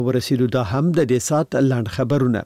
ورسېدو دا هم د دې سات لاند خبرونه.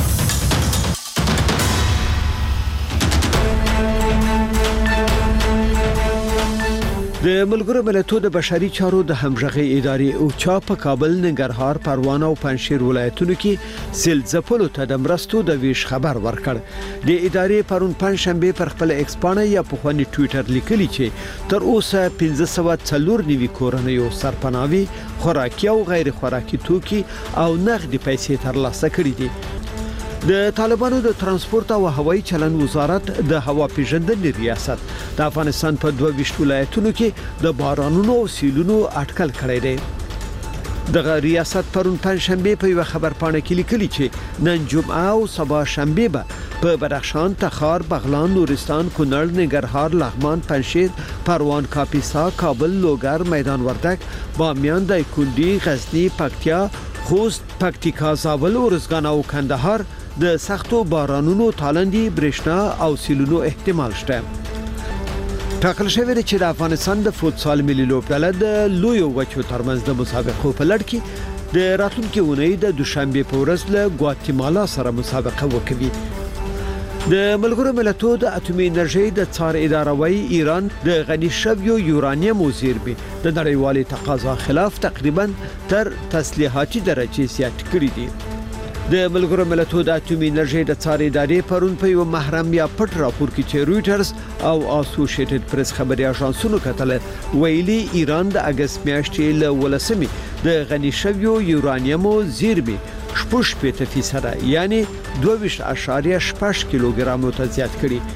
د ملګرو ملتونو د بشري چارو د همغږي ادارې او چا په کابل، ننګرهار، پروان او پنځشیر ولایتونو کې سیل ځپلو ته د مرستو د ویش خبر ورکړ. د ادارې پرون پنځشنبه پر خپل ایکس پاڼه یا په خواني ټوئیټر لیکلي چې تر اوسه 1594 کورنیو سرپناوي، خوراکي او غیر خوراکي توکي او نغدي پیسې ترلاسه کړې دي. د طالبانو د ترانسپورت او هوایي چلند وزارت د هوا پیژندنې ریاست د افغانستان په 22 ولایتونو کې د بارانونو او سیلونو اټکل کړی دی. د ریاست پرون پنځشنبه په یو خبر پاڼه کې لیکلي چې نن جمعه او سبا شنبه به په بدخشان، تخار، بغلان، نورستان، کونړ، ننګرهار، لغمان، پنځشیر، پروان، کاپیسا، کابل، لوګر، میدان وردګ، بامیان، دایکنډي، غزنی، پکتیا، خوست، پکتیکا، زابل، ارزګان او کندهار د سختو بارانونو، تالندي، برېښنا او سیلونو احتمال شته. ټاکل شوی دی چې د افغانستان د فوتسال ملي لوبډله د لویو وچو ترمنځ د مسابقو په لړ کې د راتلونکي اونۍ د دوشنبه په ورځ له ګواتیمالا سره مسابقه وکوي. د ملګرو ملتونو د اټومي انرژي د څار اداره وايي ایران د غني شویو یورانیم زیرمې د نړیوالې تقاضا خلاف تقریبا تر تسلیحاتي درجه زیات کړې دي. د ملګرو ملتونو د اټومي انرژي د څار ادارې پرون په یو محرم یا پټ راپور کې چې رويټرز او اسوسییټډ پریس خبري اژانسونو کتل ویلي ایران د اگست میاشتې له ولسمې د غني شویو یورانیم زیرمې 6% یعنی 22.8 کیلوګرام ته زیات کړي.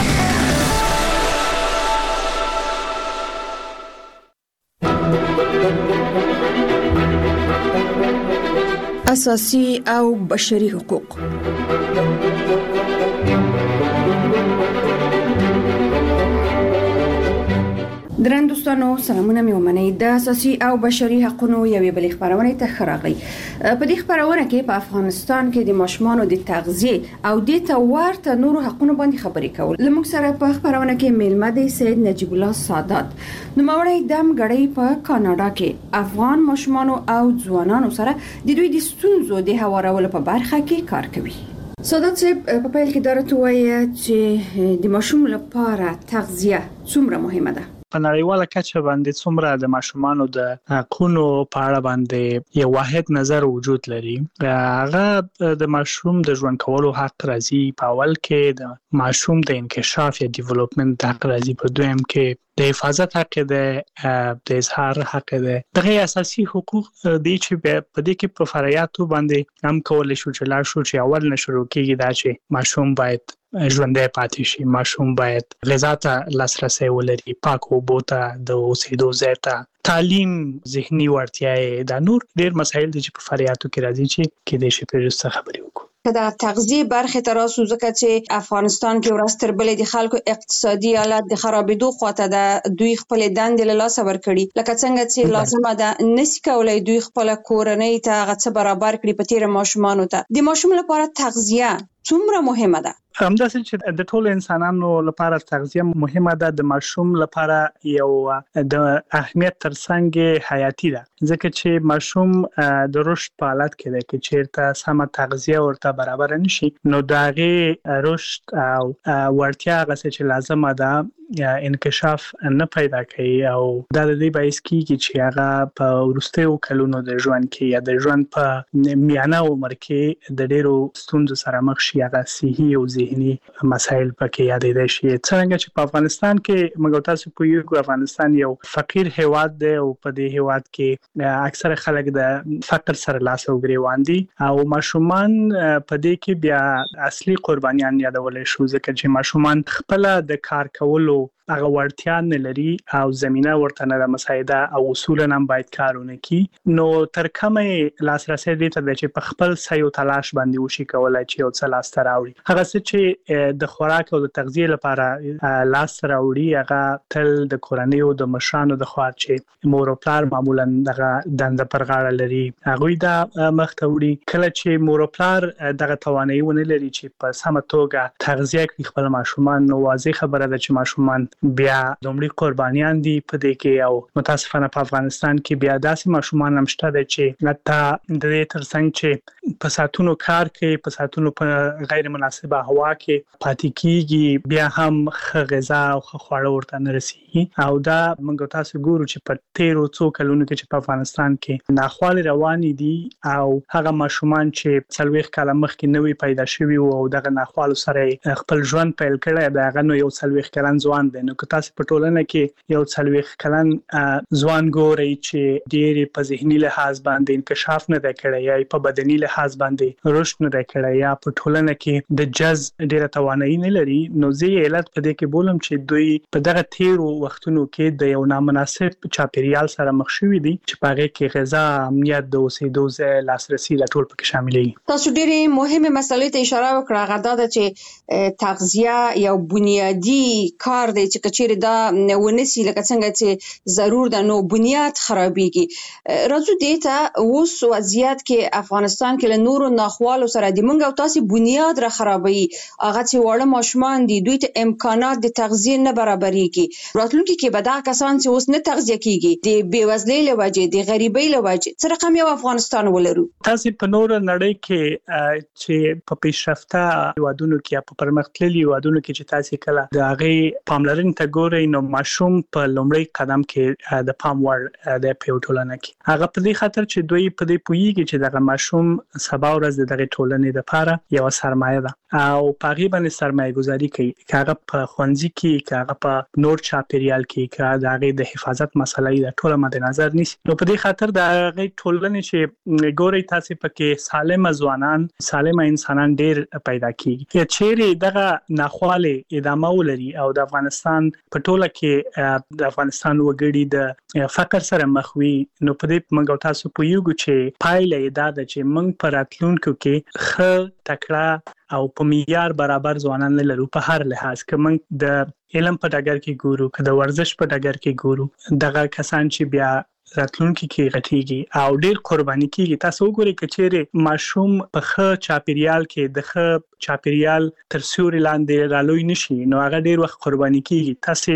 اساسي او بشري حقوق. درن دوستانو سلامونه مې ومنئ. د اساسي او بشري حقوقو یوې بلې خبرونه ته خراغي. په دې خبرونه کې په افغانستان کې د ماشومانو د تغذیه او د ورته نورو حقوقو باندې خبرې کول. لمږ سره په خبرونه کې میلمه دی سید نجیب الله سادات، نوموړی دم غړی په کاناډا کې افغان ماشومانو او ځوانانو سره د دوی د ستونزو د هوارولو په برخه کې کار کوي. سادات صاحب په پیل کې درته وایي چې د ماشوم لپاره تغذیه څومره مهمه ده. په نړیواله کچه باندې څومره د ماشومانو د حقوقو په اړه باندې یو واحد نظر وجود لري. هغه د ماشوم د ژوند کولو حق راځي په اول کې، د ماشوم د انکشاف یا ډیولپمنٹ حق راځي په دویم کې، د حفاظت حق ده، د اظهار حق ده. دغه اساسي حقوق دي چې په دې کې په فرایاتو باندې هم کول شو چې لا شو چې اول نشو کېږي دا چې ماشوم باید ژوندۍ پاتې شي، ماشوم باید غذا ته لاسرسي ولري، پاک اوبو ته، د اوسېدو ځای ته، تعلیم، ذهني وړتیاوې، دا نور ډېر مسایل دي چې په فرایاتو کې راځي چې کېدای شي په څه خبرې وکړو. د تغذیه برخه تراسو ځکه چې افغانستان کې ورځ تر بلې د خلکو اقتصادي حالت د خرابېدو خواته د دوی خپل دندې له لاسه ورکړي، لکه څنګه چې لازمه ده نسی کولای دوی خپل کورنۍ ته هغه څه برابر کړي په تیر ماشومانو ته. د ماشوم لپاره تغذیه څومره مهمه ده؟ همداسې چې د ټولو انسانانو لپاره تغذیه مهمه ده، د ماشوم لپاره یو د اهمیت ترڅنګ حیاتي ده، ځکه چې ماشوم د رشد په حالت کې ده کې چیرته سمه تغذیه ورته برابر نشي نو دغه رشد او ورتیا غسه چې لازمه ده انکشاف نه پیدا کوي او دا د دې باعث کیږي چې هغه په ورستیو کلونو د ژوند کې یا د ژوند په میانه عمر کې د ډیرو ستونزو سره مخ شي، هغه صحي او ذهني مسایل پکې یادېدای شي. څنګه چې په افغانستان کې موږ تاسو پوهیږو افغانستان یو فقیر هیواد دی او په دې هیواد کې اکثره خلک د فقر سره لاس او ګریوان دي او ماشومان په دې کې بیا اصلي قربانیان یادول شو، ځکه چې ماشومان خپل د کار کولو هغه ورتیا نه لري او زمينه ورته نه مساعده او اصولا هم باید کارونه کی. نو تر کومه لاسرسي دي ته چې په خپل سيو تلاش باندې وشي کولای چې او څه لاس راوړي. هغه چې د خوراک او د تغذیه لپاره لاس راوړي هغه تل د کورنۍ او د مشرانو د خوا چې مور او پلار معمولا دغه دنده پر غاړه لري، هغه دا مخته وړي. کله چې مور او پلار دغه توانایي ونه لري چې په سمه توګه تغذیه کوي خپل ماشومان، نو واضح خبره ده چې ماشومان بیا دومړي قربانيان دي په دې کې او متاسفانه په افغانستان کې بیا داسې ماشومان هم شته چې حتی د دې ترڅنګ چې په ساتونو کار کوي په ساتونو په غیر مناسبه هوا کې پاتې کیږي بیا هم غذا او خواړه ورته نه رسیږي او دا موږ تاسو ګورو چې په 13 څو کلونو کې چې په افغانستان کې ناخوالې روانې دي او هغه ماشومان چې 40 کال مخکې نوې پیدا شوي او دغه ناخوالو سره خپل ژوند پیل کړی دا غنو یو 40 کلن ځوان دی نو که تاسو په ټولنه کې یو 40 کلن ځوان ګورئ چې ډېر په ذهني لحاظ باندې انکشاف نه دی کړی یا په بدني لحاظ باندې رشد نه دی کړی یا په ټولنه کې د جز ډېر توانایي نه لري نو زه علت په دې کې بولم چې دوی په دغه 13 وختونو کې د یو نامناسب چاپیریال سره مخ شوي دي چې په هغه کې غذا امنیت د اوسېدو ځای لاسرسي د ټول پکې شامل دي تاسو ډېرې مهمه مسلې ته اشاره وکړه غدا د چې تغذیه یو بنیادی کار دی چې کچېره دا ونسي لکه څنګه چې ضرور ده نو بنیاد خرابېږي راځو دې ته اوس وضعیت کې افغانستان کې له نورو ناخوالو سره د مونږ او تاسو بنیاد را خرابوي هغه چې وړه ماشومان دي دوی ته امکانات د تغذیه نه برابرېږي راتلونکي کې به دا کسان چې اوس نه تغذیه کیږي د بیوزلۍ له وجې د غریبۍ له وجې څه رقم یو افغانستان ولرو تاسو په نور نړۍ کې چې په پیشرفته هیوادونو کې په پرمختللي هیوادونو کې چې تاسو کله د هغه پاملرنې ته ګورئ نو ماشوم په لومړی قدم کې د پام وړ د پیوټولنه کې هغه په دې خاطر چې دوی په دې پوهیږي چې دغه ماشوم سبا ورځ دغه ټولنې لپاره یو سرمایه ده او پاغي باندې سرمایه گذاري کوي کاغه په خوندزي کې کاغه په نور چاپیریال کې کاغه د حفاظت مسلې د ټوله مد نظر نیسي نو په دې خاطر د هغه ټولنې چې ګوري تاسو پکې سالم ځوانان سالم انسانان ډېر پیدا کیږي چې دغه ناخواله ادامه ولري او د افغانستان په ټوله کې د افغانستان وګړي د فقر سره مخ وي نو په دې موږ تاسو په یو چې پایله دا ده چې موږ پر راتلونکو کې خ تکړه او په معیار برابر ځوانان لرو په هر لحاظ کې موږ د علم په ډګر کې ګورو که د ورزش په ډګر کې ګورو دغه کسان چې بیا راتلونکي کې غټيږي او ډېر قرباني کیږي تاسو وګورئ کچېره ماشوم په ښه چاپیریال کې د ښه چاپیریال تر سیوري لاندې رالوي نشي نو هغه ډېر وخت قرباني کیږي تاسو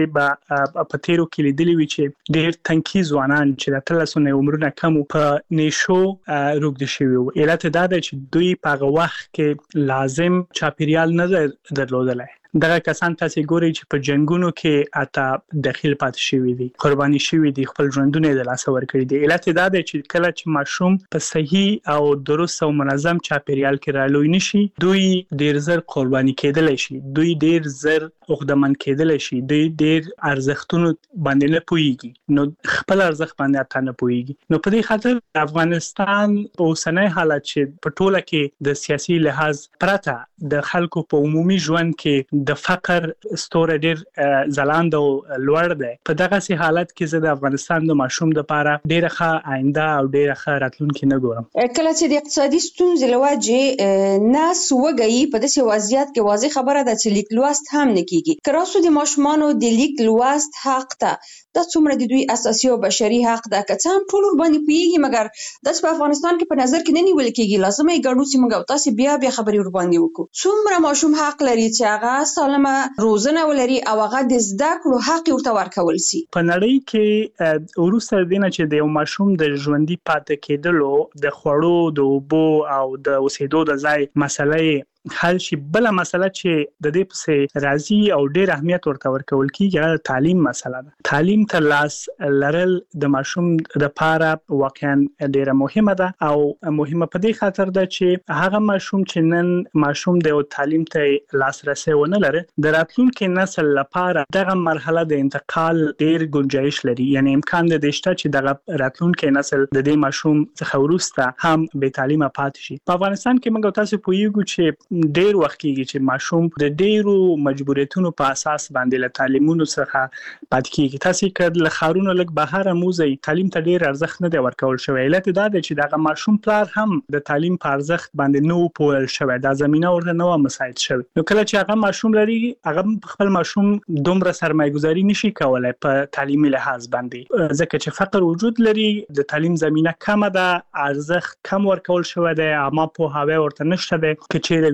په تیرو کې لیدلی وی چې ډېر تنکي ځوانان چې د تلسونه عمرونه کم په نشو روغ دي شوی علت دا ده چې دوی په وخت کې لازم چاپیریال نه درلودلای دغه کسان تاسو ګورئ چې په جنگونو کې اته داخل پات شوی دي قرباني شوی دي خپل ژوندونه د لاس ور کړی دي علت دا ده چې کله چې ماشوم په صحیح او درست او منظم چاپیریال کې رالوي نشي دوی ډیر زر قرباني کېدل شي دوی ډیر زر عقدمن کېدل شي دوی ډیر ارزښتونو باندې نه پويږي نو خپل ارزښت باندې اته نه پويږي نو په دې خاطر افغانستان په اوسنۍ حالت چې په ټوله کې د سیاسي لحاظ پرته د خلکو په عمومي ژوند کې د فقر ستوره ډیر ځلاند او لوړ دی په دغه سي حالت کې زه د افغانستان د ماشوم د لپاره ډیره ښه آینده او ډیره ښه راتلونکي نه ګورم کله چې د اقتصادي ستونزې لوجه ناس وګي په داسې وضعیت کې واضح خبره ده چې لیک لوست هم نه کیږي کراسو د ماشومانو د لیک لوست حق ته د څومره د دوی اساسي او بشري حق ده که څه هم ټول باندې پیږي مګر د افغانستان کې په نظر کې نه نیول کیږي لازمه یې ګڼو چې موږ تاسو بیا خبرې ور باندې وکړو څومره ماشوم حق لري چې هغه سالمه روزنه ولري او هغه د زده کړو حق ورته ورکول شي په نړۍ کې وروسته دینه چې د یو ماشوم د ژوندۍ پاتې کېدلو د خوړو د اوبو او د اوسېدو د ځای مسلې حل شي بل مسله چې د دې په راضي او ډېر اهمیت ورته ورکول کیږي تعلیم مسله ده تعلیم تر لاس لرل د ماشوم د لپاره واقعا ډېره مهمه ده او مهمه په دې خاطر ده چې هغه ماشوم چې نن ماشوم د تعلیم ته لاسرسي ونه لري د راتلونکي نسل لپاره دغه مرحله د انتقال ډېر گنجائش لري یعنی امکان د دشته چې دغه راتلونکي نسل د دې ماشوم څخه ورسته هم به تعلیمه پاتې شي په افغانستان کې موږ تاسو پوهیږو چې ډیر وخت کېږي چې ماشوم د ډیرو مجبوریتونو په اساس باندې له تعلیمونو څخه پاتې کېږي تاسو کله له خارونو لګ بهر موزي تعلیم ته ډیر ارزښت نه دی ورکول شوی علت دا دی چې دغه ماشوم پلار هم د تعلیم په ارزښت باندې نو پوهل شوی دا زمينه ورته نو مساعد شوی نو کله چې هغه ماشوم لري هغه خپل ماشوم دومره سرمایه گذاري نشي کولای په تعلیمي لحاظ باندې ځکه چې فقر وجود لري د تعلیم زمينه کمه ده ارزښت کم ورکول شوی دی اما په هوا ورته نشته ده چې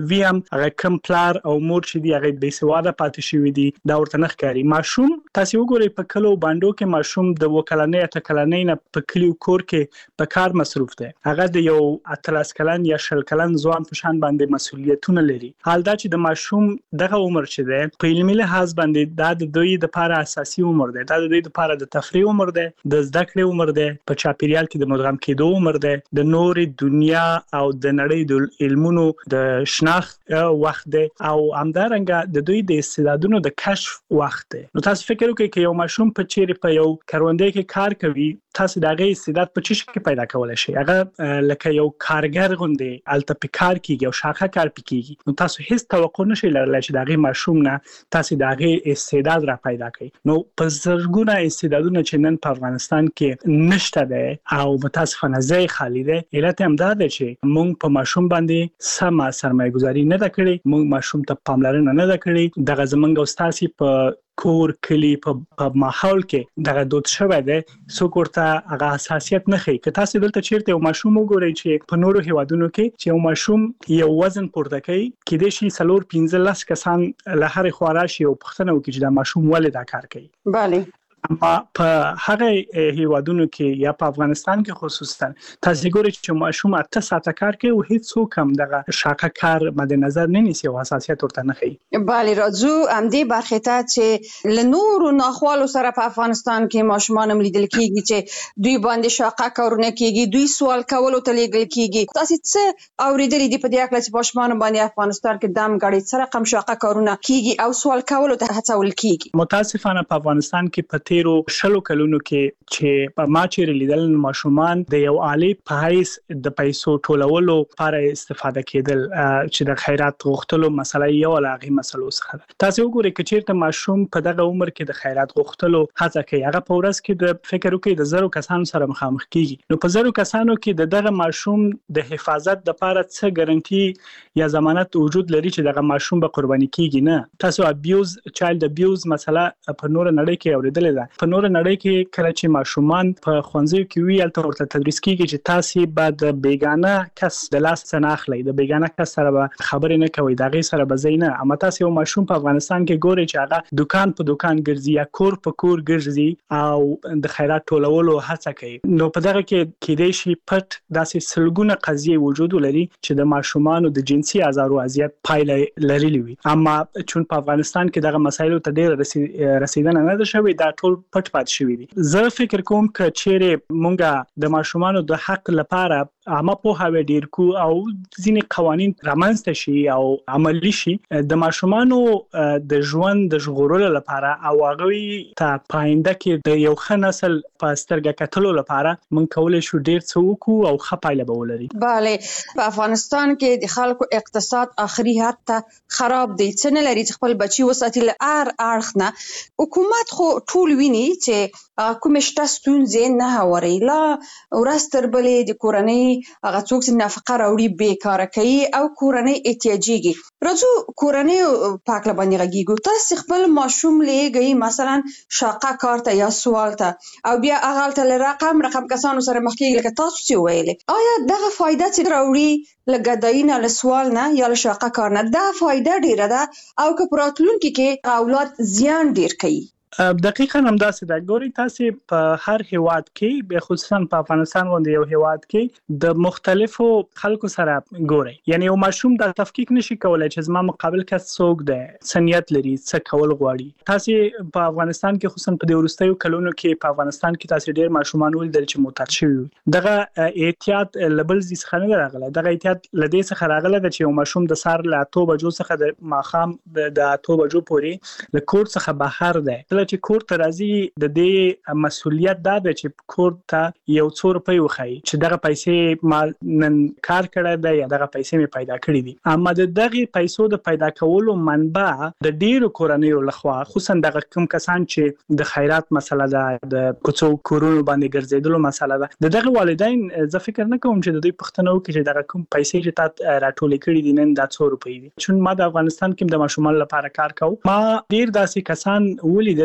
وی هم هغه کم پلار او مور چې دی هغه بې سواده پاتې شوی دی دا ورته نه ښکاري. ماشوم تاسو وګورئ په کلو باندې کې ماشوم د وکلنۍ ته کلنۍ نه په کلیو کور کې په کار مصروف دی. هغه د یو 13 کلن یا 10 کلن ځوان په شان باندې مسؤلیتونه لري. حال دا چې د ماشوم دغه عمر چې دی په علمي لحاظ باندې دا د دوی لپاره اساسي عمر دی. دا د دوی لپاره د تفریح عمر دی، د زده کړې عمر دی، په چاپیریال کې د مدغم کېدو عمر دی، د نوري دنیا او د نړۍ د علمونو د شناخت وخت دی او همدارنګه د دوی د استعدادونو د کشف وخت دی. نو تاسو فکر وکړئ چې یو ماشوم په چیرې په یو کاروندې کې کار کوي، تاسو دغه استعداد په چی شي پیدا کولای شئ. هغه لکه یو کارګر غوندي الته په کار کیږي او شاخه کار کیږي. نو تاسو هیڅ توقع نشئ لرلای چې دغه ماشوم نه تاسو دغه استعداد را پیدا کړئ. نو په زرګونه استعدادونه چې نن په افغانستان کې نشته ده او متاسفانه ځای خالی ده. علت هم دا ده چې موږ په ماشوم باندې سمه سرمایه‌گذاري نه ده کړې، موږ ماشوم ته پاملرنه نه ده کړې. دغه زمونږ استاد په کور کلی په ماحول کې دغه دود شوی دی څوک ورته هغه حساسیت نه ښيي. که تاسو دلته چیرته یو ماشوم وګورئ چې په نورو هیوادونو کې چې یو ماشوم یو وزن پورته کوي کېدای شي 4-15 کسان له هر خوا راشي او پوښتنه وکړي چې دا ماشوم ولې دا کار کوي. بله اما په هغه هیوادونو کې یا په افغانستان کې خصوصا تاسو ګورئ چې ماشوم 8 ساعته کار کوي او هیڅ څوک هم دغه شاقه کار مد نظر نه نیسي او حساسیت ورته نه ښيي. بله راځو همدې برخې ته چې له نورو ناخوالو سره په افغانستان کې ماشومان هم لیدل کېږي چې دوی باندې شاقه کارونه کېږي، دوی سوال کولو ته لیږل کېږي. تاسو څه اوریدلي دي په دې اړه چې ماشومان باندې افغانستان کې دم غړي سره کم شاقه کارونه کېږي او سوال کولو ته هڅول کېږي؟ متاسفانه په افغانستان کې په تیرو 10 کلونو کې چې په ما چیرې لیدل ماشومان د یو عالی په حیث د پیسو ټولولو لپاره استفاده کېدل چې د خیرات غوښتلو مسله یو لاغي مسلو څخه ده. تاسو وګورئ چې چیرته ماشوم په دغه عمر کې د خیرات غوښتلو هڅه کوي، هغه په ورځ کې د فکر وکړي د 1000 کسانو سره مخامخ کیږي. نو په 1000 کسانو کې دغه ماشوم د حفاظت لپاره څه ګارانټي یا ضمانت وجود لري چې دغه ماشوم به قرباني کیږي نه. تاسو ابیوز چایلډ ابیوز مسله په نور نړۍ کې اوریدلې ده. په نور نړۍ کې کله چې ماشومان په ښوونځیو کې وی الته ورته تدریس کیږي چې تاسو به د بیگانه کس د لاس څخه اخلي، د بیگانه کس سره به خبرې نه کوي، دغه سره به زینه. اما تاسو یو ماشوم په افغانستان کې ګوري چې هغه دکان په دکان ګرځي یا کور په کور ګرځي او د خیرات ټولولو هڅه کوي. نو په دغه کې کېدای شي پټ داسې سلګونه قضیې وجود لري چې د ماشومانو د جنسي آزار او اذیت پایله لري وي. اما چون په افغانستان کې دغه مسایلو ته ډېر رسیدنه نه ده شوې، دا ټول پټ پات شوی دي. زه فکر کوم چې چیرې مونږه د ماشومانو د حق لپاره عامه پوهاوی ډیر کو او ځینې قوانين رامنځته شي او عملی شي د ماشومانو د ژوند د ژغورلو لپاره او هغه ته پاینده کې د یو ښه نسل په سترګه کتلو لپاره مونږ کولای شو ډیر څه وکړو او ښه پایله به ولري. بله په افغانستان کې د خلکو اقتصاد اخري حد ته خراب دی، څه نه لري چې خپل بچي وساتي. له اړخ نه حکومت خو ټول ویني چې کومه شته ستونزې نه هوري، لا ورستر بلې د کورنۍ هغه څوک چې نفقه راوړي بیکاره کوي او کورنۍ احتیاجيږي. راځو کورنۍ پاک لبانې غږیږو. تاسو خپل ماشوم لګي مثلا شاقه کار ته یا سوال ته او بیا هغه ته رقم کسانو سره مخ کېږي لکه تاسو چې ویلې، آیا دغه فائدہ چې راوړي لګداینه له سوال نه یا له شاقه کار نه دا فائدہ ډیره ده او که پراتلونکو کې اولاد زیان ډیر کوي؟ دقیقاً هم داسې ده. ګوري تاسو په هر هیواد کې به خصوصا په افغانستان باندې یو هیواد کې د مختلفو خلکو سره ګوري، یعنی یو ماشوم د تفکیک نشي کولای چې زما مقابل کس څوک ده، سنیت لري، څه کول غواړي. تاسو په افغانستان کې خصوصا په د ورستیو کلونو کې په افغانستان کې تاسو ډیر ماشومان ولیدل چې معتاد شوي. دغه احتیاط لبل زی څخه نه راغله، دغه احتیاط لدې څخه راغله چې یو ماشوم د سار له 8 بجو څخه د ماخام د 8 بجو پورې له کور څخه بهر ده. چې کور ته راځي د دې مسؤلیت دا ده چې کور ته یو څو روپۍ وخایي چې دغه پیسې ما نن کار کړی دی یا دغه پیسې مې پیدا کړې دي. اما د دغه پیسو د پیدا کولو منبع د ډیرو کورنیو لخوا خصوصا دغه کم کسان چې د خیرات مسله ده، د کوڅو کورونو باندې ګرځیدلو مسله ده، دغه والدین زه فکر نه کوم چې د دوی پښتنه وکړي چې دغه کوم پیسې چې تا راټولې کړې دي نن دا 100 روپۍ دي. چون ما د افغانستان کې د ماشومان لپاره کار کوم، ما ډیر داسې کسان ولیدل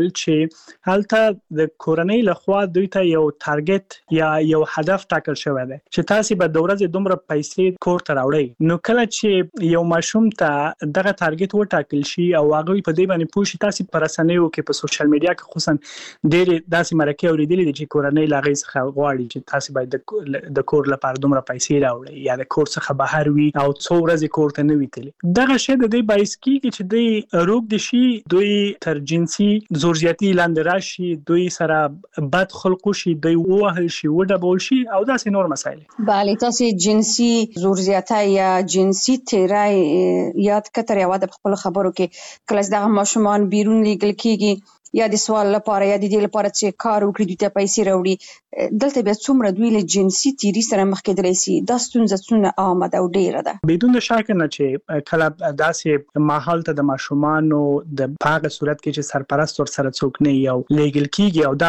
ویل چې هلته د کورنۍ لخوا دوی ته یو ټارګټ یا یو هدف ټاکل شوی دی چې تاسو به د ورځې دومره پیسې کور ته راوړئ. نو کله چې یو ماشوم ته دغه ټارګټ وټاکل شي او هغه په دې باندې پوه شي، تاسو پر رسنیو کې په سوشل میډیا کې خصوصا ډېر داسې مرکه اوریدلې دي چې کورنۍ لاغې څخه غواړي چې تاسو باید د کور لپاره دومره پیسې راوړئ یا د کور څخه بهر وي او څو ورځې کور ته نه وي تللی. دغه شی د دې باعث کیږي چې دوی روغ دي شي، دوی تر جنسي زورزیاتي لاندې راشي، دوی سره بد خلق شي، دوی ووهل شي، وډبول شي او داسې نور مسایل. بله، تاسو جنسي زورزیاتي یا جنسي تیرای یاد کتر یا د خپل خبرو کې کله دغه ماشومان بیرون لیږل کیږي یا د سوال لپاره یا د دې لپاره چې کار وکړي دوی ته پیسې راوړي، دلته بیا څومره دوی له جنسي تیری سره مخ کېدلی شي. دا ستونزه څونه عامه ده او ډیره ده. بدون شک نه چې کله داسې ماحول ته د ماشومانو د هغه صورت کې چې سرپرست ور سره څوک نه یو لیږل کیږي او دا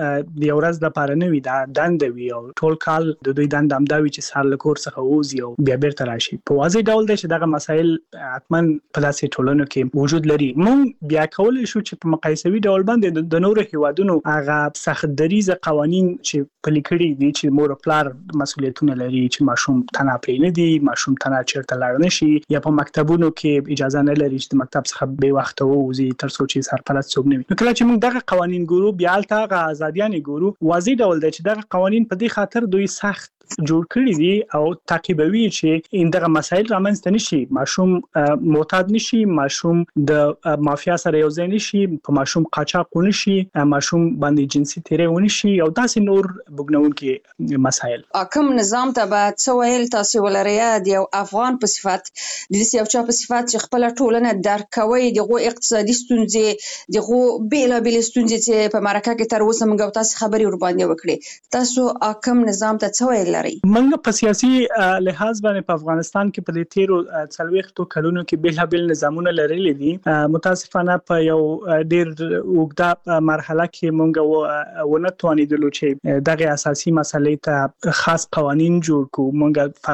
د یو ورځ لپاره نه وي، دا دنده وي او ټول کال د دوی دنده همدا وي چې سهار له کور څخه ووځي او بیا بیرته راشي. په واضح ډول دی چې دغه مسایل حتما په داسې ټولنو کې وجود لري. موږ بیا کولی شو چې په مقایسوي ډول باندې د نورو هیوادونو هغه سخت دریزه قوانین چې پلي کړي دي چې مور او پلار مسؤلیتونه لري چې ماشوم تنها پرې نه دي، ماشوم تنها چیرته لاړ نشي یا په مکتبونو کې اجازه نه لري چې د مکتب څخه به وخت ووځي تر څو چې سرپرست څوک نه وي. نو کله چې موږ دغه قوانین ګورو، بیا هلته هغه ازادیان ګورو، واضح ډول دی چې دغه قوانین په دې خاطر دوی سخت جوړ کړی دي او تعقیبوي چې دغه مسایل رامنځته نشي، ماشوم معتاد نشي، ماشوم د مافیا سره یو ځای نشي، په ماشوم قاچاق ونشي، ماشوم باندې جنسي تیری ونشي او داسې نور بګنونکي مسایل. کوم نظام ته به څه ویل تاسو ولرئ د یو افغان په صفت، د دې یو چا په صفت چې خپل ټولنه درک کوي، دغه اقتصادي ستونزې، دغه بیلابل ستونزې چې په مرکه کې تر اوسه موږ تاسو خبري ور باندې وکړي، تاسو کوم نظام ته څه ویل لري؟ موږ په سیاسي لحاظ باندې په افغانستان کې په دې تیرو 40 کلونو کې بیلابل نظامونه لرلي دي. متاسفانه په یو ډیر اوږده مرحله کې موږ ونه توانیدلو چې دغه اساسي مسلې ته خاص قوانین جوړ کړو. موږ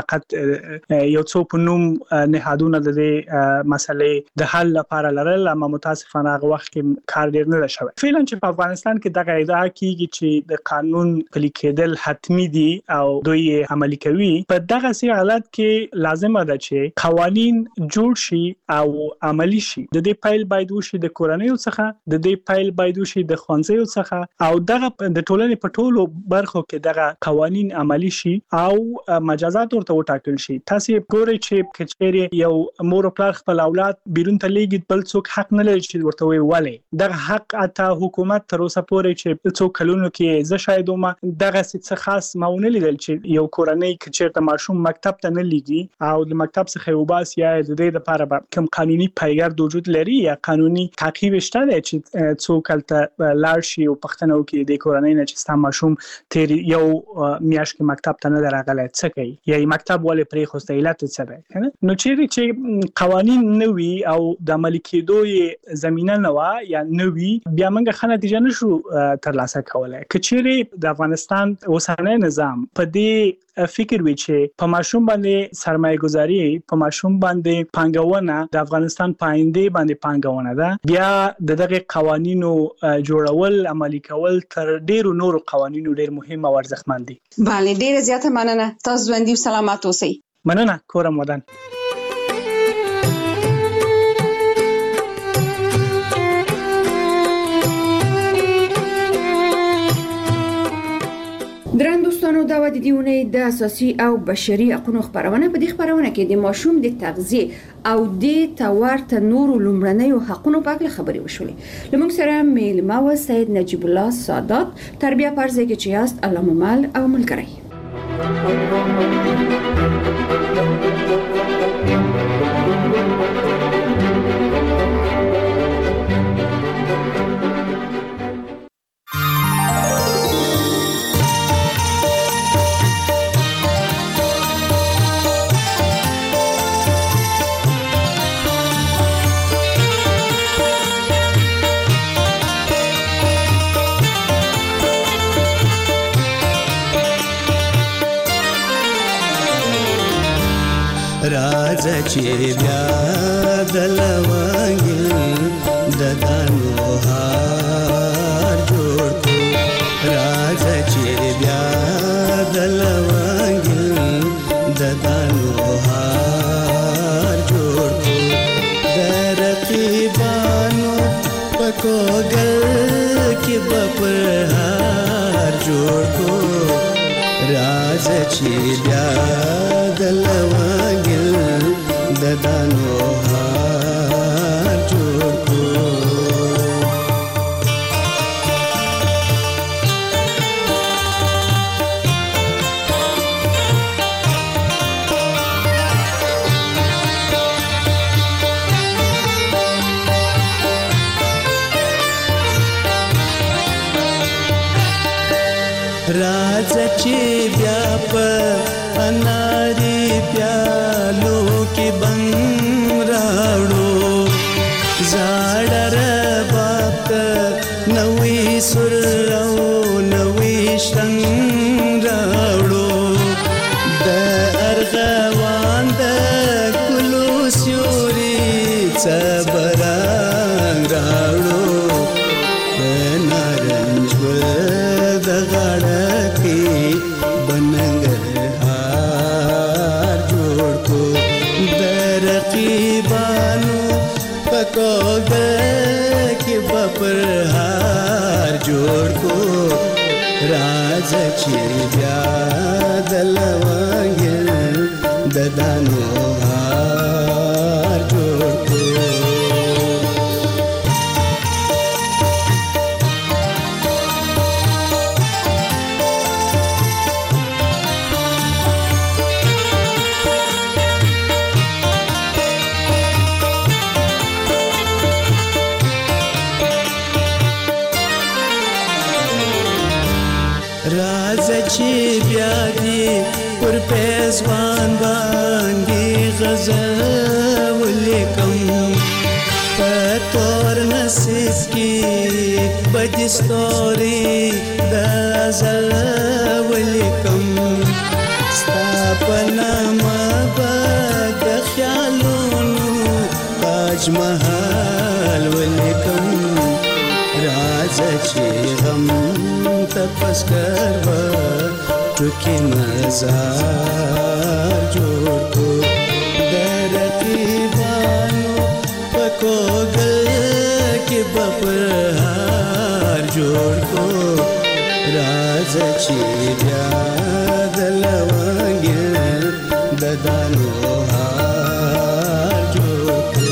فقط یو څو په نوم نهادونه د دې مسلې د حل لپاره لرل، اما متاسفانه هغه وخت کې کار ډیر نه شوی. فعلا چې په افغانستان کې دغه ادعا کیږي چې د قانون پلي کېدل حتمی دي او دوی عملي کوي، په دغه سي حالت کې لازمه ده چې قوانین جوړ شي او عملی شي. د دې پیل باید وشي د کورنۍ څخه، د دې پیل باید وشي د ښوونځیو څخه او دغه د ټولنې په ټولو برخو کې دغه قوانین عملی شي او مجازات ورته وټاکل شي. تاسو ګورئ چې کچېری یو مور او پلار خپل اولاد بیرون ته لیږي، بل څوک حق نه لري چې ورته وی ولې. دغه حق اته حکومت تر اوسه پورې چې څو کلونو کې زه شاید ما دغه څه خاص ماونه لیدل چې یو کورنۍ کې چیرته ماشوم مکتب ته نه لیږي او د مکتب څخه وباس یا د دې لپاره کوم قانوني پیګر وجود لري یا قانوني تعقیب شته چې څوک الته لاړ شي او پښتنه وکړي د کورنۍ نه چې ستا ماشوم تیر یو میاشت کې مکتب ته نه راغلی څه کوي یا مکتب ولې پرې خوسته علت څه ده. نو چې قوانین نه وي او د عملي کېدو زمينه نه و یا نه وي، بیا موږ ښه نتیجه نشو ترلاسه کولای. کچېری د افغانستان اوسنی نظام په دې فکر وی چې په ماشوم باندې سرمایه گذاری، په ماشوم باندې پانګونه د افغانستان پاینده باندې پانګونه ده، بیا دغه قوانینو جوړول عملي کول تر ډیرو نورو قوانینو ډیر مهم او ارزښتمن دي. بله، ډیره زیاته مننه. تاسو ژوندي او سلامت اوسئ. مننه. کورم ودان. درن دوستانو، دا د دیونه د اساسي او بشري حقوقو خبرونه په دې خبرونه کې د ماشوم د تغذیه او د تورته نورو لومړنیو حقوقو په اړه خبرې وشولې. لمونږ سره میلمه و سید نجیب الله سادات، تربیه پرځای کې چې یاست علامه او ملګری. راځه چې بیا د لونګل د دانو هار جوړ کړو راځه چې بیا د لونګل د دانو هار جوړ کړو د رقیبانو په کوګل کې بپر هار جوړ کړو راځه چې بیا د لونګل د دانو هار جوړ کړو راځه چې بیا په اناري پیالو کې بنګ راوړو زاړه رباب ته نوې سر او نوې شرنګ راوړو د ارغوان د ګلو سیوري صبرنګ راوړو د نارنج ګل د غاړه کې بننګرهار جوړ کو د رقیبانو په کوګل کې بپرهار جوړ کو راځه چې بیا د لونګل د دانو هار جوړ کو راځه چې بیا دې پر پېزوان باندې غزل ولیکم په تور نصیب کې بدې ستوري د ازل ولیکم ستا په نامه به د خیالونو تاج محل ولیکم راځه چې غم تپس کروا ټوکی مزار جوړ کو د رقیبانو په کوګل کې بپرهار جوړ کو راځه چې بیا د لونګل د دانو هار جوړ کو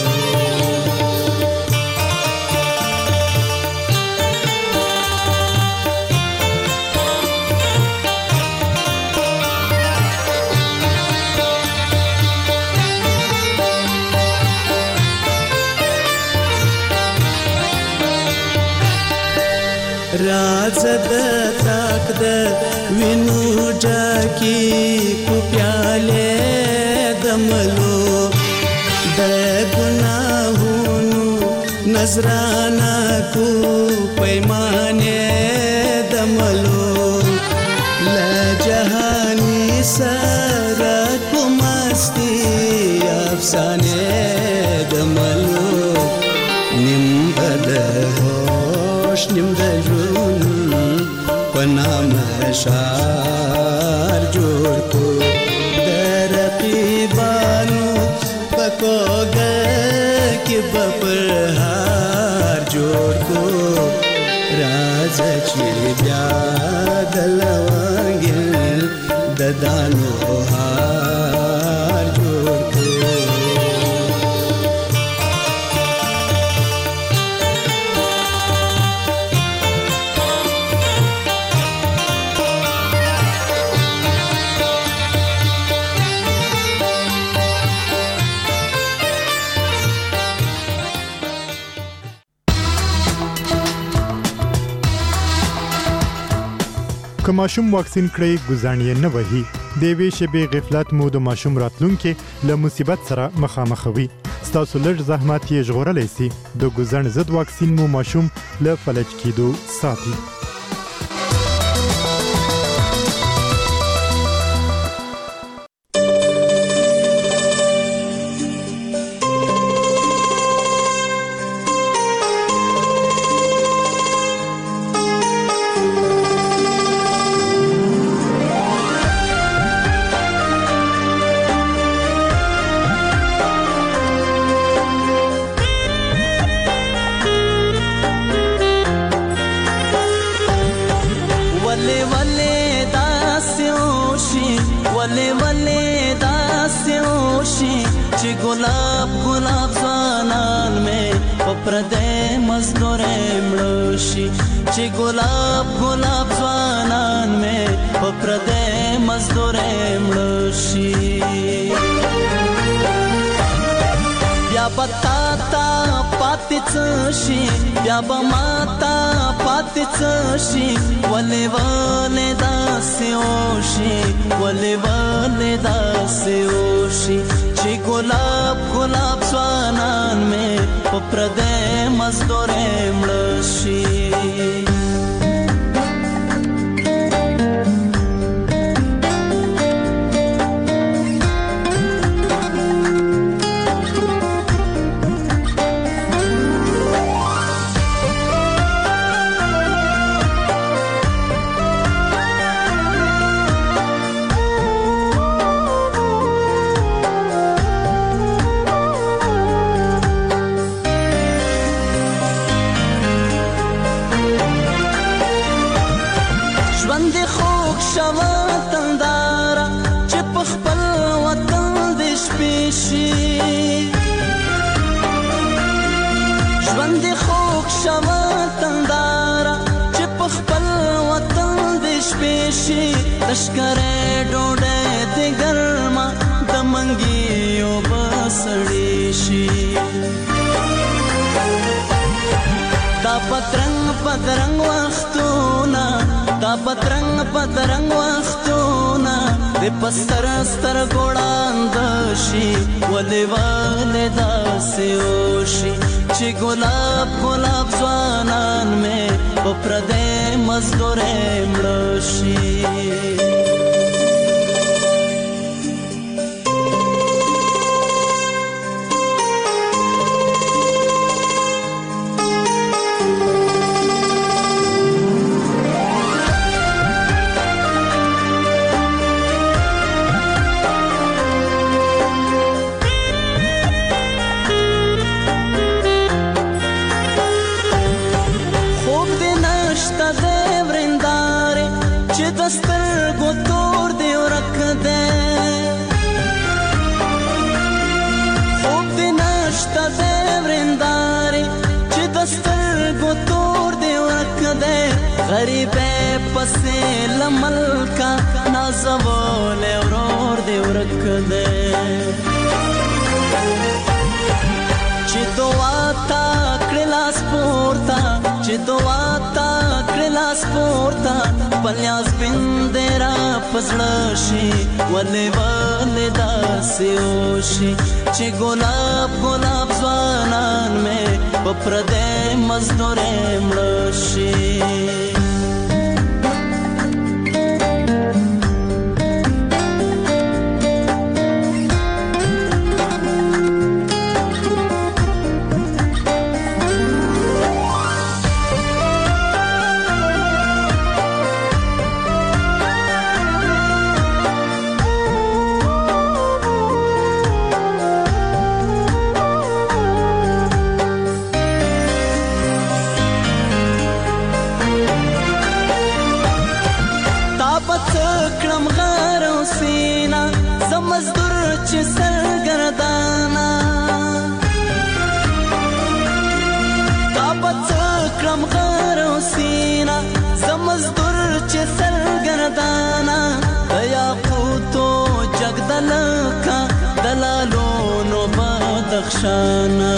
راځه د تاک د وینو ډکې کو پیالې د ملو د ګناهونو نظرانه کو پیمانې د ملو له جهاني سره کو مستی افسانې د ملو نیم بد نیم د ژوند په نامه شار جوړ کو د رقیبانو په کوګل کې بپرهار جوړ کو راځه چې بیا د لونګل د دانو هار جوړ کو که ماشوم واکسین کړي ګزانې نه وهي د وی شبي غفلت مو د ماشوم راتلونکي له مصیبت سره مخامخوي ستاسو لږ زحمت یې ژغورلی سي د ګزن ضد واکسین مو ماشوم له فلج کېدو ساتي چې ګلاب ګلاب ځوانان مې په پردې مزدورې مړه شي چې ګلاب ګلاب ځوانان مې په پردې مزدورې مړه شي بیا به تا ته پاتې څه شي بیا به ما ته پاتې څه شي ولې ولې داسې وشي ولې ولې داسې وشي چې ګلاب ګلاب ځوانان مې په پردې مزدورې مړه شي لشکره ډوډۍ د ګرمه د منګیو بسړې شي دا پترنګ پترنګ وختونه دا پترنګ پترنګ وختونه د پستر ستر ګوړاند شي ولې ولې داسې وشي چې ګلاب ګلاب ځوانان مې په پردې مزدورې مړه شي سترګو تور دی ورک دی خوب دی نشته دی ورندارې چې د سترګو تور دی ورک دی غریبې پسې له ملکه نازولی ورور دی ورک دی چې دعا تا کړې لاس پورته چې دعا تا کړې لاس پورته پلیاس بندې را پزړه شي ولې ولې داسې وشي چې ګلاب ګلاب ځوانان مې په پردې مزدورې مړه شي دلالونو بدخشانا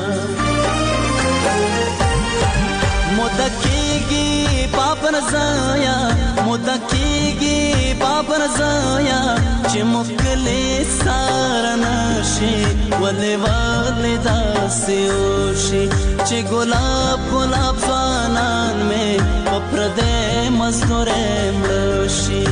مدکیگی پاپن زایا مدکیگی پاپن زایا چی مکلی سارنشی ولی ولی داسی اوشی چی گلاب گلاب زوانان میں پپردے مزدورے ملوشی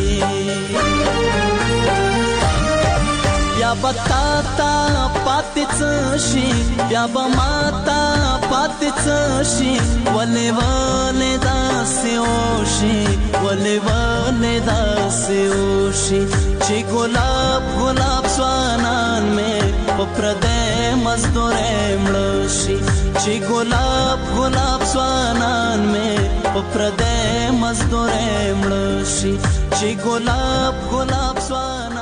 بیا به تا ته پاتې څه شي بیا به ما ته پاتې څه شي ولې ولې داسې وشي ولې ولې داسې وشي چې ګلاب ګلاب ځوانان مې په پردې مزدورې مړه شي چې ګلاب ګلاب ځوانان مې په پردې مزدورې مړه شي چې ګلاب ګلاب ځوانان